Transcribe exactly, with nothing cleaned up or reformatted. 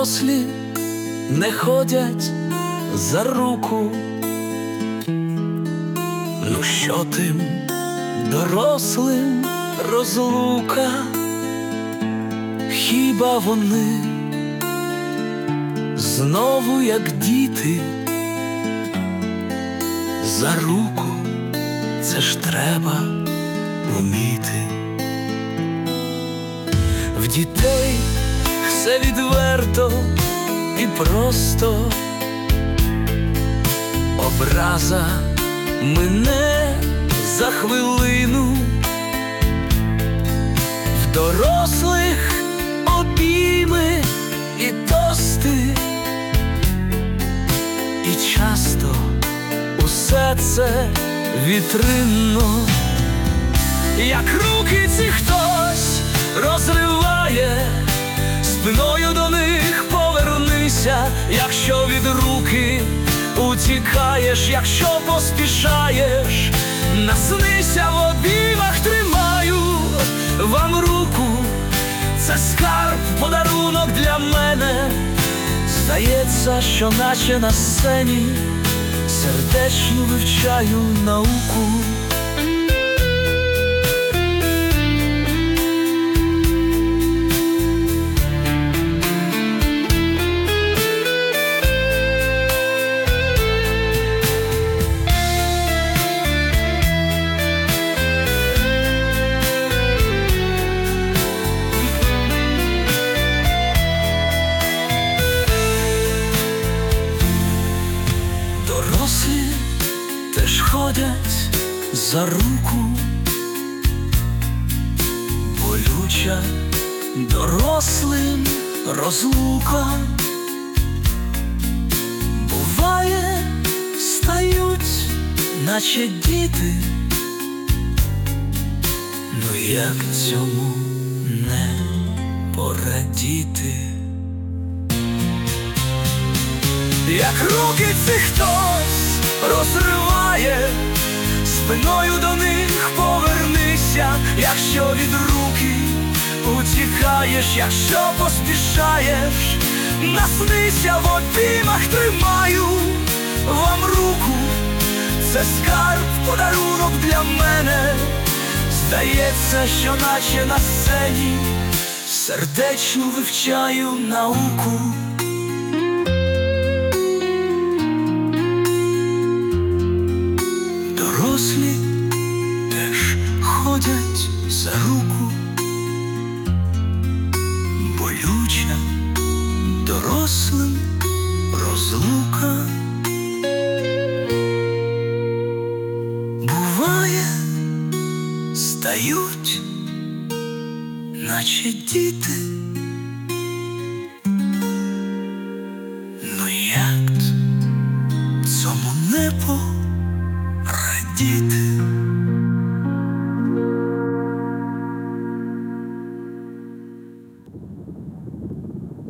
Дорослі не ходять за руку. Ну що тим дорослим розлука? Хіба вони знову, як діти, за руку? Це ж треба вміти. В дітей все відверто і просто, образа мине за хвилину. В дорослих обійми і тости, і часто усе це вітринно. Як руки ці хтось розриває, спиною до них повернися. Якщо від руки утікаєш, якщо поспішаєш, наснися, в обіймах тримаю вам руку. Це скарб, подарунок для мене. Здається, що наче на сцені сердечно вивчаю науку. Дорослі теж ходять за руку, болюча дорослим розлука. Буває, стають, наче діти. Ну як цьому не порадіти? Як руки ці хтось розриває, спиною до них повернися. Якщо від руки утікаєш, якщо поспішаєш, наснися, в обіймах тримаю вам руку. Це скарб, подарунок для мене. Здається, що наче на сцені сердечно вивчаю науку. Дорослі теж ходять за руку, болюча дорослим розлука. Буває, стають, наче діти. Ну як цьому не порадіти?